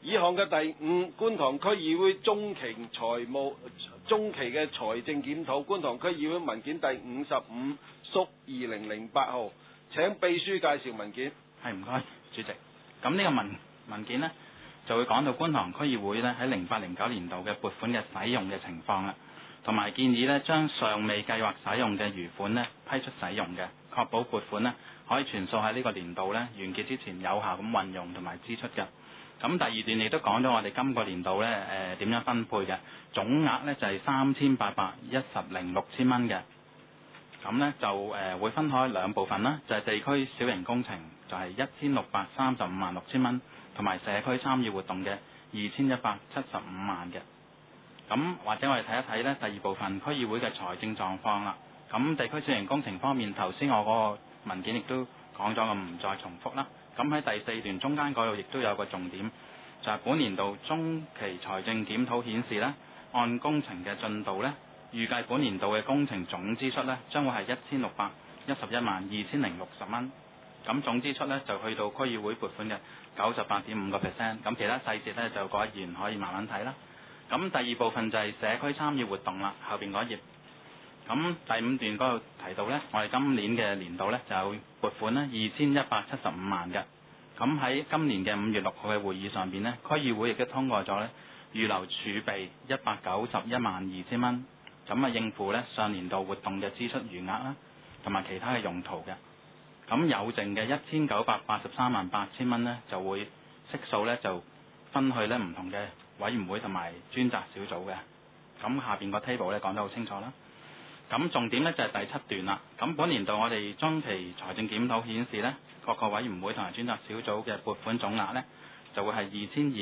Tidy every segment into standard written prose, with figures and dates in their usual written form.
以項嘅第五，觀塘區議會中期嘅財政檢討，觀塘區議會文件第55屬2008號，請秘書介紹文件。 係，唔該，主席。咁呢個文件呢，就會講到觀塘區議會呢喺08-09年度嘅撥款嘅使用嘅情況啦，同埋建議呢將尚未計劃使用嘅餘款呢批出使用嘅，確保撥款呢可以全數喺呢個年度呢完結之前有效咁運用同埋支出嘅。咁第二段亦都講咗我哋今個年度呢點樣分配嘅，總額呢就係3810.6千蚊嘅。咁呢就會分開兩部分啦，就係地區小型工程就係1635.6千蚊，同埋社區參與活動嘅2175萬嘅。咁或者我哋睇一睇呢第二部分區議會嘅財政狀況啦。咁地區小型工程方面，頭先我嗰個文件亦都講咗，咁唔再重複啦。咁喺第四段中間嗰度亦都有個重點，就係本年度中期財政檢討顯示呢，按工程嘅進度呢，預計本年度嘅工程總支出呢將會係1611.260蚊。咁總支出呢就去到區議會撥款嘅98.5%。咁其他細節呢就各位議員可以慢慢睇啦。咁第二部分就係社區參與活動啦，後邊嗰一頁。咁第五段嗰度提到呢，我哋今年嘅年度呢就有撥款呢2175萬嘅。咁喺今年嘅5月6號嘅會議上邊呢，區議會亦都通過咗呢預留儲備191.2千蚊，咁啊應付呢上年度活動嘅支出餘額啦，同埋其他嘅用途嘅。咁有剩嘅1,983.8千蚊呢，就會悉數呢就分去呢唔同嘅委員會同埋專責小組嘅。咁下邊個 table 呢講得好清楚啦。咁重點呢就係第七段啦。咁本年度我哋中期財政檢討顯示呢，各個委員會同埋專責小組嘅撥款總額呢，就會係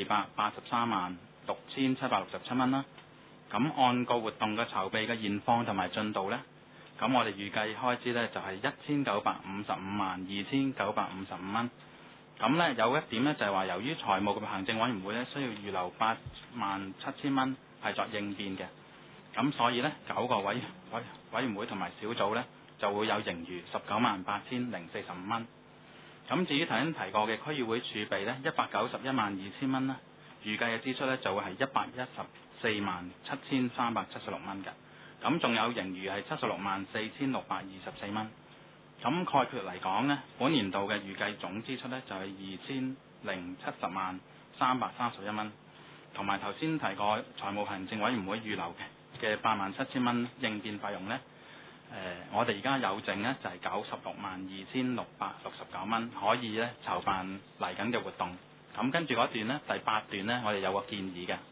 2283.6767蚊啦。咁按個活動嘅籌備嘅現況同埋進度呢，咁我哋預計開支呢就係1,955.2,955蚊。咁呢有一點呢就係話，由於財務及行政委員會呢需要預留87,000蚊係作應變嘅。咁所以呢9個委員會同埋小組呢就會有盈餘198045蚊。咁至於頭先提過嘅區議會儲備呢191.2千蚊呢，預計嘅支出呢就會係114.7376蚊嘅。咁仲有盈餘係76.4624蚊。咁概括嚟講呢，本年度嘅預計總支出呢就係2,070.331蚊，同埋頭先提過財務行政委員會預留嘅87,000蚊應變費用呢，我哋而家有剩呢就係96.2,669蚊，可以呢籌辦嚟緊嘅活動。咁跟住嗰段呢，第八段呢，我哋有個建議嘅。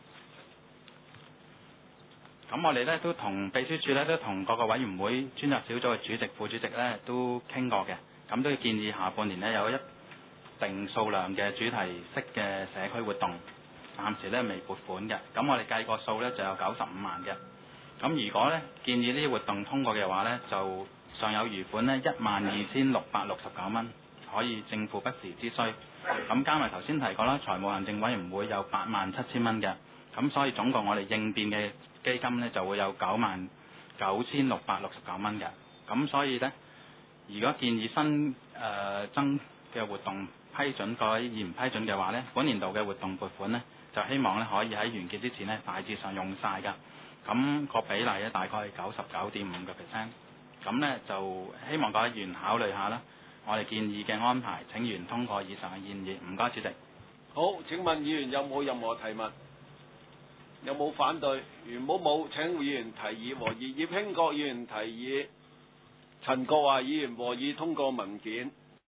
咁我哋呢都同秘書處呢都同各個委員會專責小組嘅主席、副主席呢都傾過嘅。咁都要建議下半年呢有一定數量嘅主題式嘅社區活動，暫時呢未撥款嘅。咁我哋計個數呢就有95萬嘅。咁如果呢建議呢啲活動通過嘅話呢，就尚有餘款呢12,669蚊，可以正負不時之需。咁加埋頭先提過啦，財務行政委員會有87,000蚊嘅。咁所以總共我哋應變嘅基金呢就會有99,669蚊嘅。咁所以呢，如果建議新增嘅活動批准，各位議員批准嘅話呢，本年度嘅活動撥款呢，就希望呢可以喺完結之前呢大致上用晒㗎。咁個比例呢大概係99.5%。咁呢就希望各位議員考慮下啦，我哋建議嘅安排，請議員通過以上嘅建議。唔該，主席。 好，請問議員有冇任何提問？有冇反對？如果冇，請議員提議和議。葉興國議員提議，陳國華議員和議通過文件。